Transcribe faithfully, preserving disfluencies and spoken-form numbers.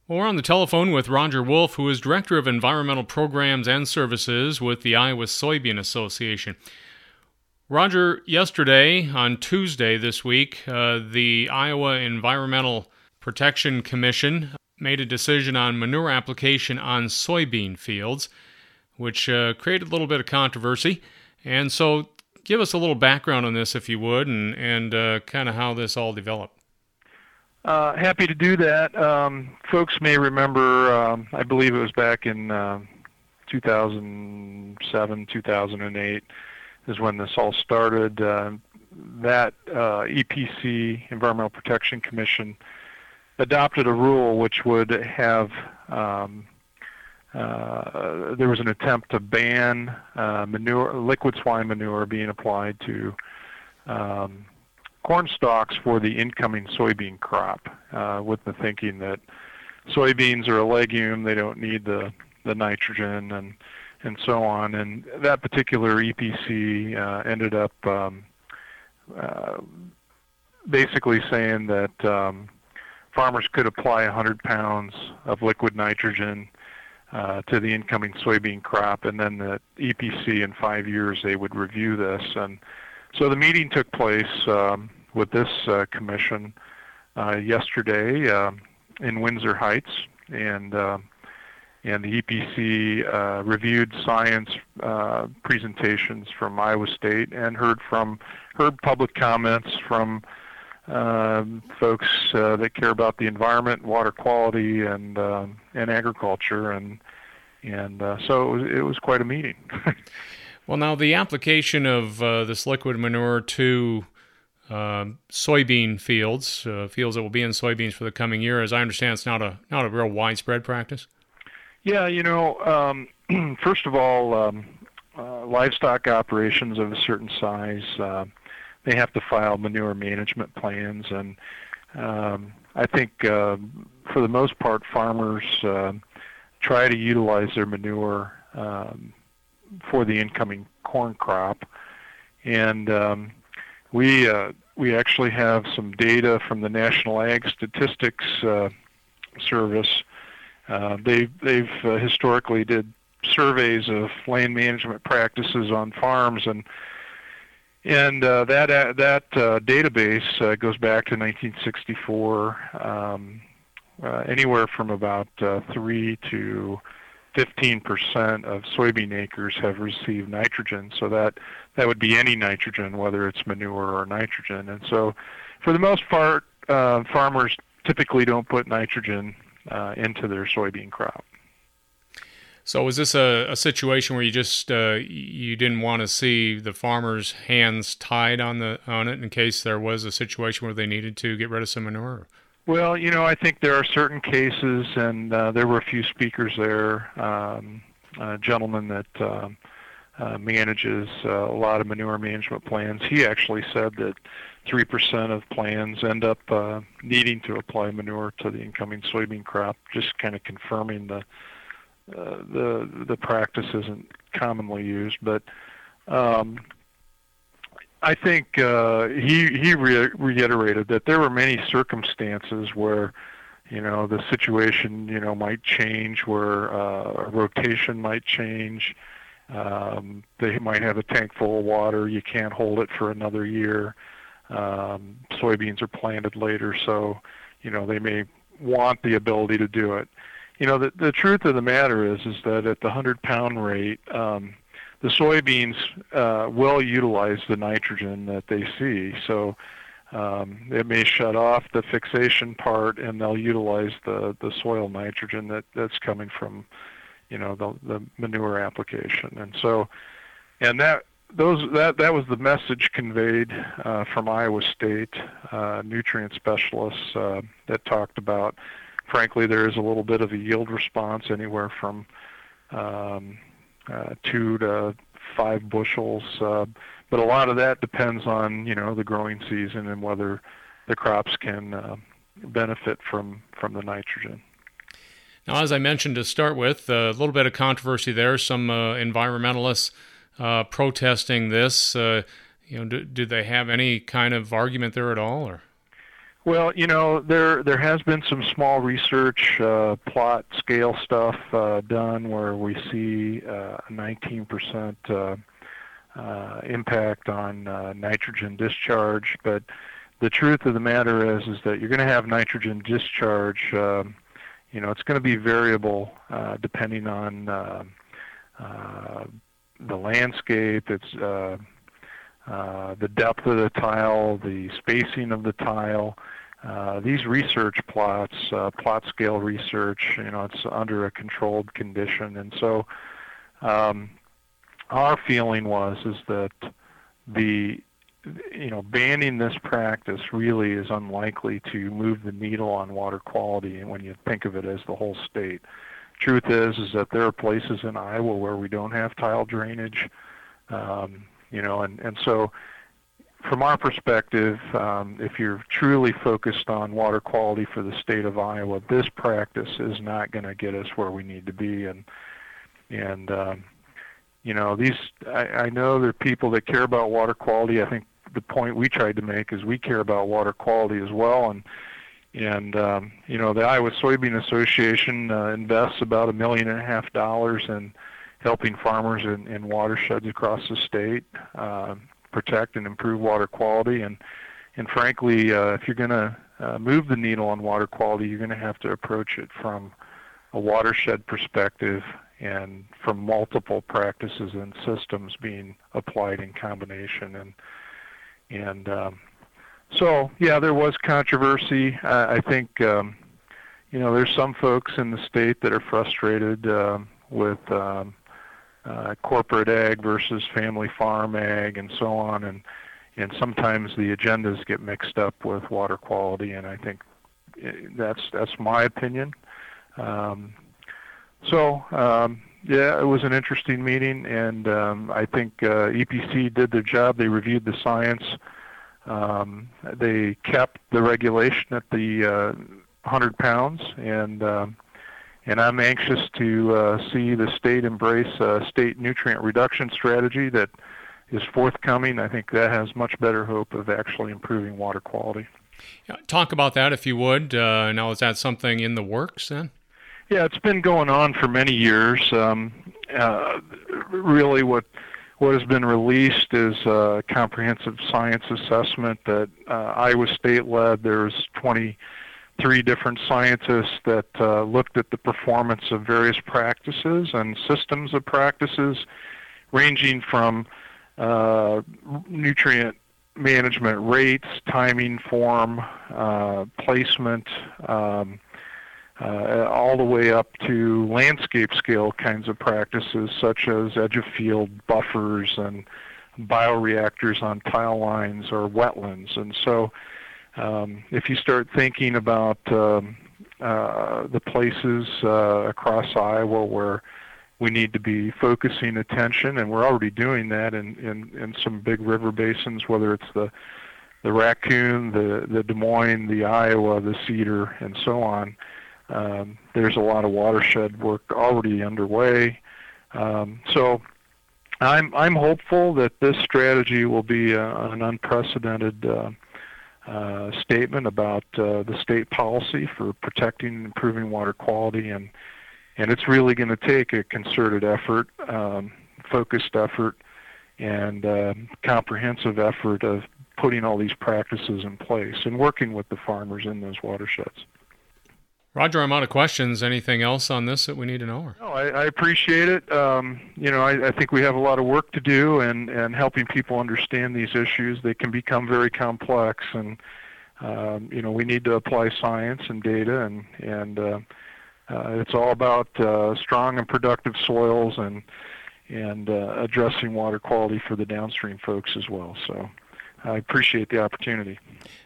Well, we're on the telephone with Roger Wolf, who is Director of Environmental Programs and Services with the Iowa Soybean Association. Roger, yesterday, on Tuesday this week, uh, the Iowa Environmental Protection Commission made a decision on manure application on soybean fields, which uh, created a little bit of controversy. And so give us a little background on this, if you would, and, and uh, kind of how this all developed. Uh, happy to do that. Um, folks may remember, um, I believe it was back in uh, two thousand seven, two thousand eight is when this all started. Uh, that uh, E P C, Environmental Protection Commission, adopted a rule which would have, um, uh, there was an attempt to ban uh, manure, liquid swine manure being applied to um, corn stalks for the incoming soybean crop, uh, with the thinking that soybeans are a legume, they don't need the, the nitrogen and and so on. And that particular E P C uh, ended up um, uh, basically saying that um, farmers could apply one hundred pounds of liquid nitrogen uh, to the incoming soybean crop, and then the E P C in five years they would review this. And so the meeting took place um, with this uh, commission uh, yesterday uh, in Windsor Heights, and uh, and the E P C uh, reviewed science uh, presentations from Iowa State and heard from heard public comments from uh, folks uh, that care about the environment, water quality, and uh, and agriculture, and and uh, so it was, it was quite a meeting. Well, now the application of uh, this liquid manure to uh, soybean fields, uh, fields that will be in soybeans for the coming year, as I understand, it's not a not a real widespread practice. Yeah, you know, um, first of all, um, uh, livestock operations of a certain size, uh, they have to file manure management plans, and um, I think uh, for the most part, farmers uh, try to utilize their manure um, for the incoming corn crop, and um, we uh, we actually have some data from the National Ag Statistics uh, Service. Uh, they've they've uh, historically did surveys of land management practices on farms, and and uh, that uh, that uh, database uh, goes back to nineteen sixty-four. Um, uh, anywhere from about uh, three to fifteen percent of soybean acres have received nitrogen. So that that would be any nitrogen, whether it's manure or nitrogen. And so, for the most part, uh, farmers typically don't put nitrogen Uh, into their soybean crop. So is this a, a situation where you just uh, you didn't want to see the farmers' hands tied on the on it in case there was a situation where they needed to get rid of some manure? Well, you know, I think there are certain cases, and uh, there were a few speakers there. Um, a gentleman that uh, uh, manages uh, a lot of manure management plans, he actually said that three percent of plans end up uh, needing to apply manure to the incoming soybean crop, just kind of confirming the uh, the the practice isn't commonly used. But um, I think uh, he he re- reiterated that there were many circumstances where, you know, the situation, you know, might change, where uh, a rotation might change. Um, they might have a tank full of water. You can't hold it for another year. Um, soybeans are planted later, so, you know, they may want the ability to do it. You know, the, the truth of the matter is is that at the one hundred pound rate, um, the soybeans uh, will utilize the nitrogen that they see. So um, it may shut off the fixation part, and they'll utilize the, the soil nitrogen that, that's coming from, you know, the, the manure application. And so, and that Those that that was the message conveyed uh, from Iowa State uh, nutrient specialists uh, that talked about. Frankly, there is a little bit of a yield response, anywhere from um, uh, two to five bushels, uh, but a lot of that depends on, you know, the growing season and whether the crops can uh, benefit from from the nitrogen. Now, as I mentioned to start with, a little bit of controversy there. Some uh, environmentalists Uh, protesting this. Uh, you know, do, do they have any kind of argument there at all? Or? Well, you know, there there has been some small research, uh, plot scale stuff uh, done where we see uh, a nineteen percent uh, uh, impact on uh, nitrogen discharge. But the truth of the matter is, is that you're going to have nitrogen discharge. Um, you know, it's going to be variable uh, depending on uh, uh, the landscape. It's uh, uh, the depth of the tile, the spacing of the tile. Uh, these research plots, uh, plot scale research, you know, it's under a controlled condition, and so um, our feeling was is that the, you know, banning this practice really is unlikely to move the needle on water quality, and when you think of it as the whole state. Truth is, is that there are places in Iowa where we don't have tile drainage, um, you know, and and so. From our perspective, um, if you're truly focused on water quality for the state of Iowa, this practice is not going to get us where we need to be. And and um, you know, these I, I know there are people that care about water quality. I think the point we tried to make is we care about water quality as well. And and um, you know, the Iowa Soybean Association uh, invests about a million and a half dollars in helping farmers in, in watersheds across the state. Uh, protect and improve water quality, and and frankly, uh, if you're going to uh, move the needle on water quality, you're going to have to approach it from a watershed perspective and from multiple practices and systems being applied in combination. And and um, so, yeah, there was controversy. Uh, I think um, you know, there's some folks in the state that are frustrated uh, with. Um, Uh, corporate ag versus family farm ag and so on, and and sometimes the agendas get mixed up with water quality, and I think that's that's my opinion. Um, so um, yeah, it was an interesting meeting, and um, I think uh, E P C did their job. They reviewed the science. Um, they kept the regulation at the uh, one hundred pounds, and um, And I'm anxious to uh, see the state embrace a state nutrient reduction strategy that is forthcoming. I think that has much better hope of actually improving water quality. Yeah, talk about that if you would. Uh, now, is that something in the works then? Yeah, it's been going on for many years. Um, uh, really what what has been released is a comprehensive science assessment that uh, Iowa State led. There's twenty-three different scientists that uh, looked at the performance of various practices and systems of practices, ranging from uh, nutrient management rates, timing, form, uh, placement, um, uh, all the way up to landscape scale kinds of practices such as edge of field buffers and bioreactors on tile lines or wetlands. And so um, if you start thinking about um, uh, the places uh, across Iowa where we need to be focusing attention, and we're already doing that in, in, in some big river basins, whether it's the the Raccoon, the, the Des Moines, the Iowa, the Cedar, and so on. Um, there's a lot of watershed work already underway. Um, so I'm I'm hopeful that this strategy will be a, an unprecedented uh, uh, statement about uh, the state policy for protecting and improving water quality, and and it's really going to take a concerted effort, um, focused effort, and uh, comprehensive effort of putting all these practices in place and working with the farmers in those watersheds. Roger, I'm out of questions. Anything else on this that we need to know? Or? No, I, I appreciate it. Um, you know, I, I think we have a lot of work to do, and, and helping people understand these issues. They can become very complex, and um, you know, we need to apply science and data, and and uh, uh, it's all about uh, strong and productive soils, and and uh, addressing water quality for the downstream folks as well. So I appreciate the opportunity.